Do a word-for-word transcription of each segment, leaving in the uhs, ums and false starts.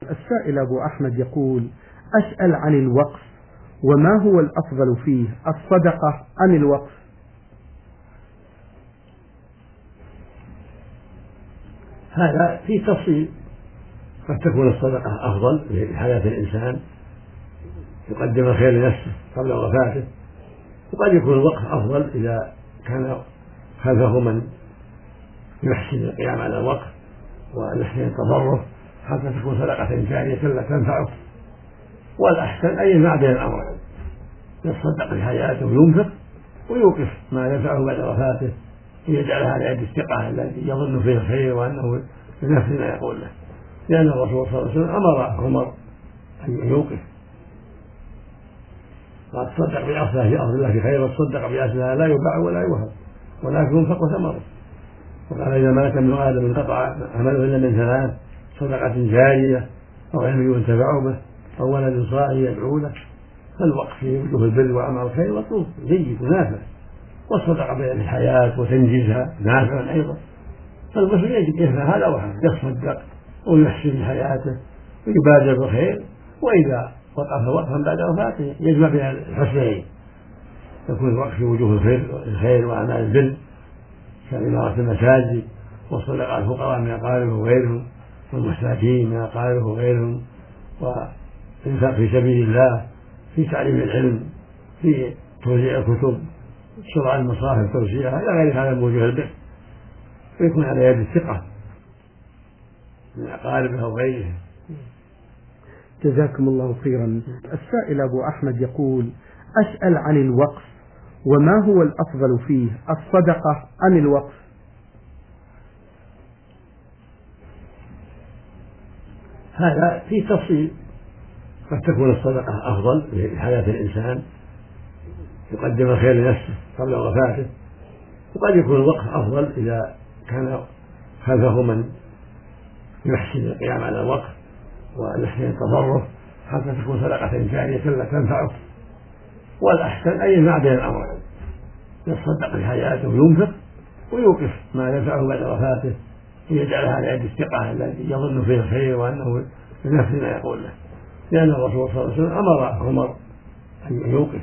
السائل أبو أحمد يقول: أسأل عن الوقف، وما هو الأفضل فيه، الصدقة أم الوقف؟ هذا في تفصيل، قد تكون الصدقة أفضل لحياة الإنسان، يقدم الخير لنفسه قبل وفاته، وقد يكون الوقف أفضل إذا كان خلفه من يحسن القيام على الوقف ويحسن التصرف حتى تكون صدقة جارية لا تنفعه. والأحسن أن يجمع بين الأمرين، يتصدق بحياته وينفق، ويوقف ما ينفعه بعد وفاته ويجعلها على يد الثقة الذي يظن فيه الخير وأنه بنفس ما يقول له، لأن الرسول صلى الله عليه وسلم أمر عمر أن يوقف، قال: تصدق بأصلها في أرض الله في خير، والصدق بأصلها لا يباع ولا يوهب ولكن ينفق ثمره. وقال: إذا مات ابن آدم انقطع عمله إلا من ثلاث: صدقة جارية، أو علم ينتفع به، أو ولد صالح يدعو له. فالوقف في وجوه البر وأعمال الخير مطلوب جيد ونافع، والصدقة بين الحياة وتنجيزها نافع أيضا. فالمسلم يجب يفعل هذا وهذا، يتصدق ويحسن حياته ويبادر بالخير، وإذا وقف وقفا بعد وفاته يجمع بين الحسنين، يكون الوقف في وجوه الخير وأعمال البر كإمارة المساجد، والصدقة على الفقراء من أقاربه وغيرهم، والمساكين من أقاربه وغيرهم، والإنفاق في سبيل الله، في تعليم العلم، في توزيع الكتب، شرع المصاحف توزيعها إلى غير هذا من وجوه البر، ويكون على يد الثقة من أقاربه وغيرهم. جزاكم الله خيرا. السائل أبو أحمد يقول: أسأل عن الوقف، وما هو الأفضل فيه، الصدقة أم الوقف؟ هذا في تفصيل، قد تكون الصدقة أفضل لحياة الإنسان، يقدم الخير لنفسه قبل وفاته، وقد يكون الوقف أفضل إذا كان خلفه من يحسن القيام على الوقف ويحسن التصرف حتى تكون صدقة جارية لا تنفعه. والأحسن أن يجمع بين الأمرين، يتصدق بحياته وينفق، ويوقف ما ينفعه بعد وفاته ويجعلها على يد الثقة الذي يظن فيه الخير وأنه بنفس ما يقول له، لأن الرسول صلى الله عليه وسلم أمر عمر أن يوقف،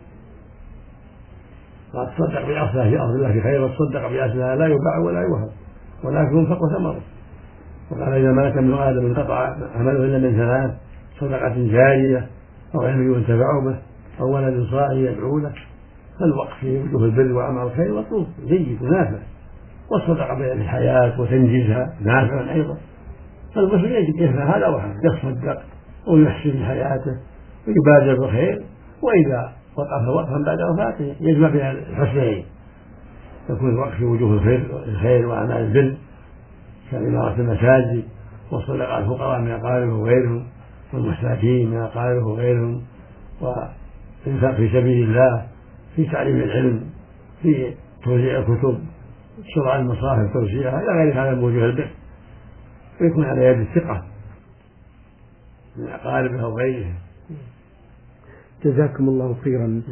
قال: تصدق بأصلها في أرض الله في خير، والصدق بأصلها لا يباع ولا يوهب ولكن ينفق ثمره. وقال: إذا مات ابن آدم انقطع عمله إلا من ثلاث: صدقة جارية، أو علم ينتفع به، أو ولد صالح يدعو له. فالوقف في وجوه البر وأعمال الخير مطلوب جيد ونافع، والصدقة بين الحياة وتنجيزها نافع أيضا. فالمسلم يجب يفعل هذا وهذا، يتصدق ويحسن حياته ويبادر بالخير، وإذا وقف وقفا بعد وفاته يجمع بين الحسنين، يكون الوقف في وجوه الخير وأعمال البر كإمارة المساجد، والصدقة على الفقراء من أقاربه وغيرهم، والمساكين من أقاربه وغيرهم، والإنفاق في سبيل الله، في تعليم العلم، في توزيع الكتب، شرع المصاحف توزيعها إلى غير هذا من وجوه البر، ويكون على يد الثقة من أقاربه وغيرهم. جزاكم الله خيرا.